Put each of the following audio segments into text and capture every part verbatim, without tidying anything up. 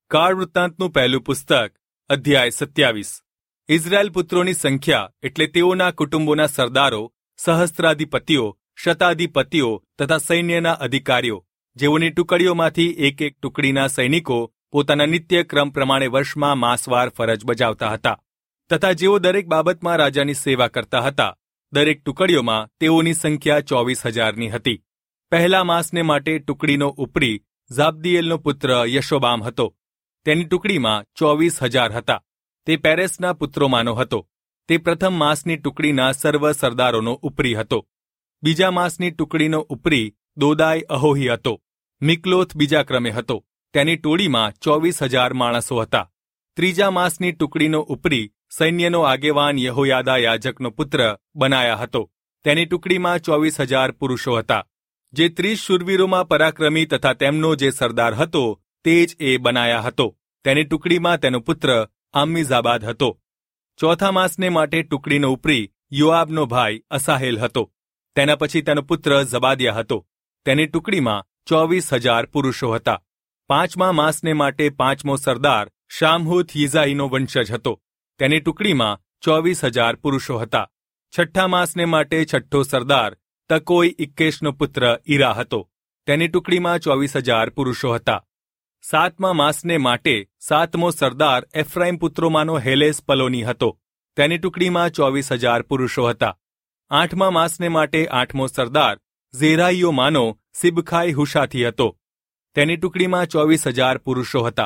કાળ વૃત્તાંતનું પહેલું પુસ્તક અધ્યાય સત્યાવીસ. ઇઝરાયેલ પુત્રોની સંખ્યા એટલે તેઓના કુટુંબોના સરદારો, સહસ્ત્રાધિપતિઓ, શતાધિપતિઓ તથા સૈન્યના અધિકારીઓ, જેઓની ટુકડીઓમાંથી એક એક ટુકડીના સૈનિકો પોતાના નિત્ય ક્રમ પ્રમાણે વર્ષમાં માસવાર ફરજ બજાવતા હતા, તથા જેઓ દરેક બાબતમાં રાજાની સેવા કરતા હતા. દરેક ટુકડીઓમાં તેઓની સંખ્યા ચોવીસ હજારની હતી. પહેલા માસને માટે ટુકડીનો ઉપરી ઝાબદીએલનો પુત્ર યશોબામ હતો. તેની ટુકડીમાં ચોવીસ હજાર હતા. તે પેરેસના પુત્રોમાંનો હતો. તે પ્રથમ માસની ટુકડીના સર્વ સરદારોનો ઉપરી હતો. બીજા માસની ટુકડીનો ઉપરી દોદાય અહોહી હતો. મિકલોથ બીજા ક્રમે હતો. તેની ટોળીમાં ચોવીસ હજાર માણસો હતા. ત્રીજા માસની ટુકડીનો ઉપરી સૈન્યનો આગેવાન યહોયાદા યાજકનો પુત્ર બનાયા હતો. તેની ટુકડીમાં ચોવીસ હજાર પુરુષો હતા. જે ત્રીસ શૂરવીરોમાં પરાક્રમી તથા તેમનો જે સરદાર હતો તે જ એ બનાયા હતો. તેની ટુકડીમાં તેનો પુત્ર આમ્મીઝાબાદ હતો. ચોથા માસને માટે ટુકડીનો ઉપરી યોઆબનો ભાઈ અસાહેલ હતો. તેના પછી તેનો પુત્ર ઝબાદિયા હતો. તેની ટુકડીમાં ચોવીસ હજાર પુરુષો હતા. પાંચમા માસને માટે પાંચમો સરદાર શામહૂથ યિઝાઈનો વંશજ હતો. તેની ટુકડીમાં ચોવીસ હજાર પુરુષો હતા. છઠ્ઠા માસને માટે છઠ્ઠો સરદાર તકોઈ ઇક્કેશનો પુત્ર ઈરા હતો. તેની ટુકડીમાં ચોવીસ હજાર પુરુષો હતા. સાતમા માસને માટે સાતમો સરદાર એફ્રાઈમ પુત્રોમાંનો હેલેસ પલોની હતો. તેની ટુકડીમાં ચોવીસ હજાર પુરુષો હતા. આઠમા માસને માટે આઠમો સરદાર ઝેરાઈયોમાંનો સિબખાઈ હુશાથી હતો. તેની ટુકડીમાં ચોવીસ હજાર પુરુષો હતા.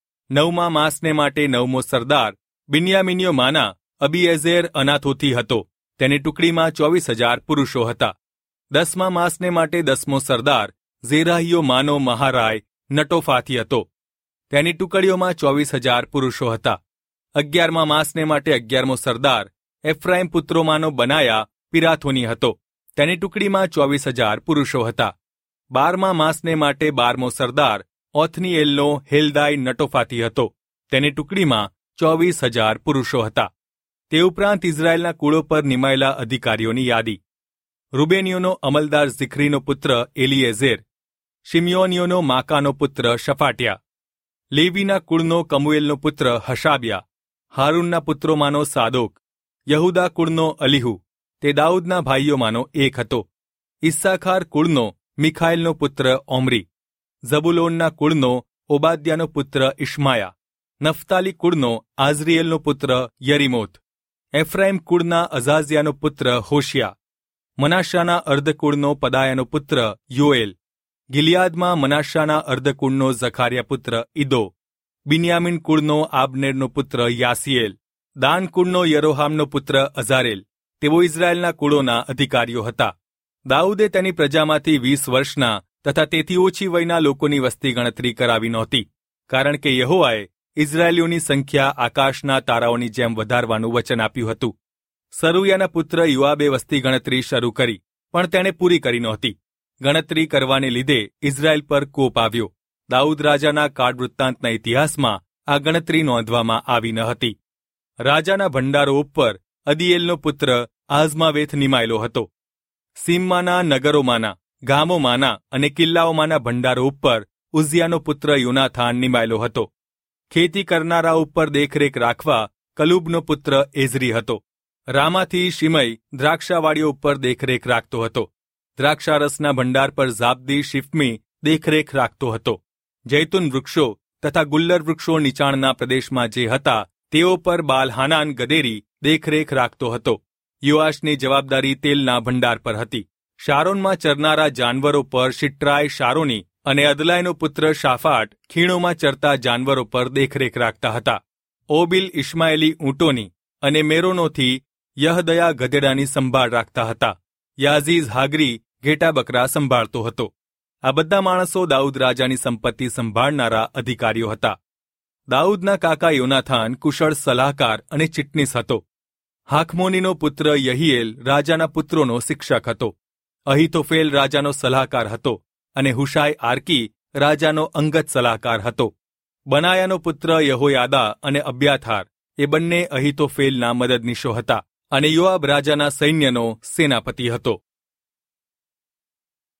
નવમા માસને માટે નવમો સરદાર બિન્યામીનીઓમાંના અબીએઝેર અનાથોથી હતો. તેની ટુકડીમાં ચોવીસ હજાર પુરુષો હતા. દસમા માસને માટે દસમો સરદાર ઝેરાહિયોમાંનો મહારાય નટોફાથી હતો. તેની ટુકડીઓમાં ચોવીસ હજાર પુરુષો હતા. અગિયારમા માસને માટે અગિયારમો સરદાર એફ્રાઈમ પુત્રોમાંનો બનાયા પિરાથોની હતો. તેની ટુકડીમાં ચોવીસ હજાર પુરુષો હતા. બારમા માસને માટે બારમો સરદાર ઓથનીએલનો હેલ્દાઈ નટોફાથી હતો. તેની ટુકડીમાં ચોવીસ હજાર પુરુષો હતા. તે ઉપરાંત ઇઝરાયેલના કુળો પર નિમાયેલા અધિકારીઓની યાદી. રૂબેનીઓનો અમલદાર ઝિખરીનો પુત્ર એલિએઝેર. શિમ્યોનીઓનો માકાનો પુત્ર શફાટ્યા. લેવીના કુળનો કમુએલનો પુત્ર હશાબ્યા. હારૂનના પુત્રોમાંનો સાદોક. યહુદા કુળનો અલીહુ. તે દાઉદના ભાઈઓમાંનો એક હતો. ઇસ્સાખાર કુળનો મિખાએલનો પુત્ર ઓમરી. ઝબુલોનના કુળનો ઓબાદ્યાનો પુત્ર ઇશ્માયા. નફતાલી કુળનો આઝરીએલનો પુત્ર યરીમોથ. એફ્રાઈમ કુળના અઝાઝિયાનો પુત્ર હોશિયા. મનાશાના અર્ધકુળનો પદાયાનો પુત્ર યોએલ. ગિલિયાદમાં મનાશાના અર્ધકુળનો ઝખારિયા પુત્ર ઇદો. બિન્યામીન કુળનો આબનેરનો પુત્ર યાસીએલ. દાન કુળનો યરોહામનો પુત્ર અઝારેલ. તેઓ ઇઝરાયેલના કુળોના અધિકારીઓ હતા. દાઉદે તેની પ્રજામાંથી વીસ વર્ષના તથા તેથી ઓછી વયના લોકોની વસ્તી ગણતરી કરાવી નહોતી, કારણ કે યહોવાએ ઇઝરાયેલીઓની સંખ્યા આકાશના તારાઓની જેમ વધારવાનું વચન આપ્યું હતું. સરૂયાના પુત્ર યુઆબે વસ્તી ગણતરી શરૂ કરી, પણ તેણે પૂરી કરી નહોતી. ગણતરી કરવાને લીધે ઇઝરાયેલ પર કોપ આવ્યો. દાઉદ રાજાના કાળ વૃત્તાંતના ઇતિહાસમાં આ ગણતરી નોંધવામાં આવી ન હતી. રાજાના ભંડારો ઉપર અદીએલનો પુત્ર આઝમાવેથ નિમાયેલો હતો. સીમમાંના નગરોમાંના, ગામોમાંના અને કિલ્લાઓમાંના ભંડારો ઉપર ઉઝિયાનો પુત્ર યોનાથાન નિમાયેલો હતો. ખેતી કરનારા ઉપર દેખરેખ રાખવા કલુબનો પુત્ર એઝરી હતો. રામાથી શિમઈ દ્રાક્ષાવાડીઓ ઉપર દેખરેખ રાખતો હતો. દ્રાક્ષારસના ભંડાર પર ઝાબદી શિફમી દેખરેખ રાખતો હતો. જૈતુન વૃક્ષો તથા ગુલ્લર વૃક્ષો નીચાણના પ્રદેશમાં જે હતા તેઓ પર બાલહાનાન ગદેરી દેખરેખ રાખતો હતો. યોઆશની જવાબદારી તેલના ભંડાર પર હતી. શારોનમાં ચરનારા જાનવરો પર શિટ્રાય શારોની અને અદલાયનો પુત્ર શાફાટ ખીણોમાં ચરતા જાનવરો પર દેખરેખ રાખતા હતા. ઓબિલ ઇશ્માએલી ઊંટોની અને મેરોનોથી યહદયા ગધેડાની સંભાળ રાખતા હતા. યાઝીઝ હાગરી ઘેટા બકરા સંભાળતો હતો. આ બધા માણસો દાઉદ રાજાની સંપત્તિ સંભાળનારા અધિકારીઓ હતા. દાઉદના કાકા યોનાથાન કુશળ સલાહકાર અને ચિટનીસ હતો. હાખમોનીનો પુત્ર યહિએલ રાજાના પુત્રોનો શિક્ષક હતો. અહીતોફેલ રાજાનો સલાહકાર હતો અને હુશાય આર્કી રાજાનો અંગત સલાહકાર હતો. બનાયાનો પુત્ર યહોયાદા અને અબ્યાથાર એ બંને અહીતોફેલના મદદનીશો હતા અને યોઆબ રાજાના સૈન્યનો સેનાપતિ હતો.